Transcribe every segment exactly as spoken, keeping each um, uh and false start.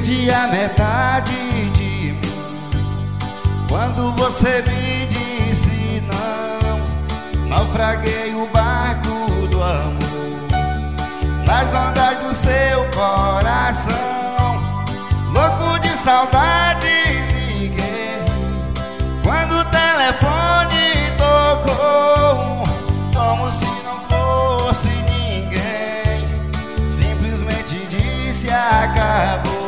perdi a metade de mim quando você me disse não. Naufraguei o barco do amor nas ondas do seu coração. Louco de saudade liguei quando o telefone tocou, como se não fosse ninguém, simplesmente disse acabou.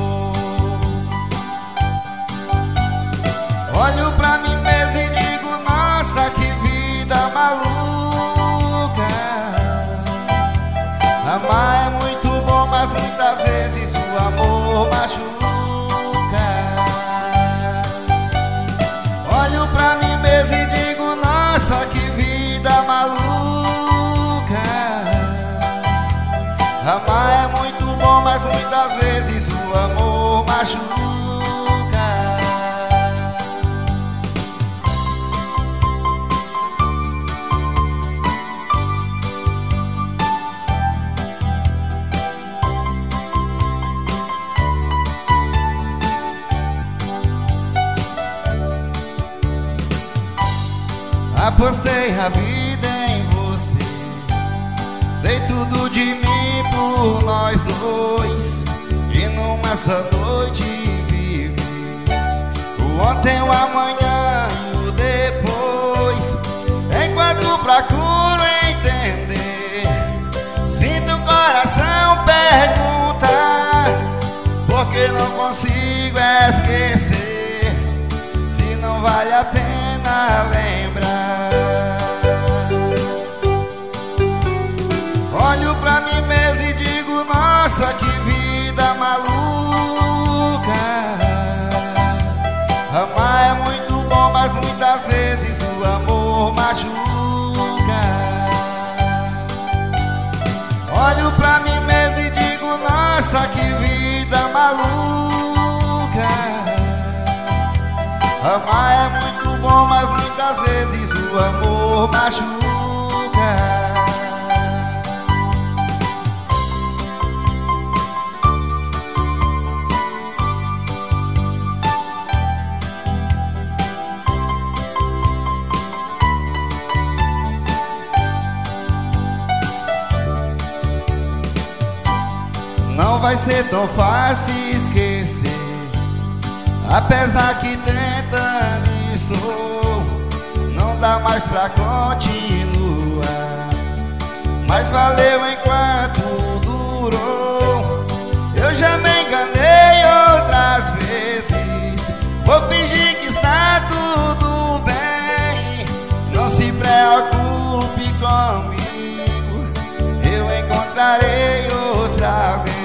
Olho pra mim mesmo e digo, nossa, que vida maluca. Amar é muito bom, mas muitas vezes o amor machuca. Olho pra mim mesmo e digo, nossa, que vida maluca. Amar é muito bom, mas muitas vezes o amor machuca. Apostei a vida em você, dei tudo de mim por nós dois, e numa só noite vivi o ontem, o amanhã e o depois. Enquanto procuro entender, sinto o coração perguntar, porque não consigo esquecer, se não vale a pena lembrar. Olho pra mim mesmo e digo, nossa, que vida maluca. Amar é muito bom, mas muitas vezes o amor machuca. Olho pra mim mesmo e digo, nossa, que vida maluca. Amar é muito bom, mas muitas vezes o amor machuca. Não vai ser tão fácil esquecer, apesar que tentando estou, não dá mais pra continuar. Mas valeu enquanto durou. Eu já me enganei outras vezes, vou fingir que está tudo bem. Não se preocupe comigo, eu encontrarei outra alguém.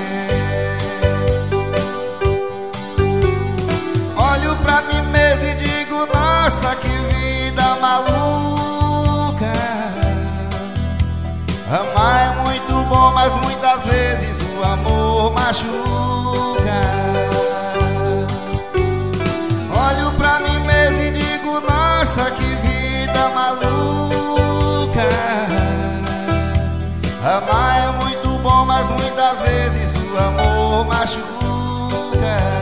Olho pra mim mesmo e digo, nossa, que vida maluca. Amar é muito bom, mas muitas vezes o amor machuca. Olho pra mim mesmo e digo, nossa, que vida maluca. Amar é muito bom, mas muitas vezes o amor machuca.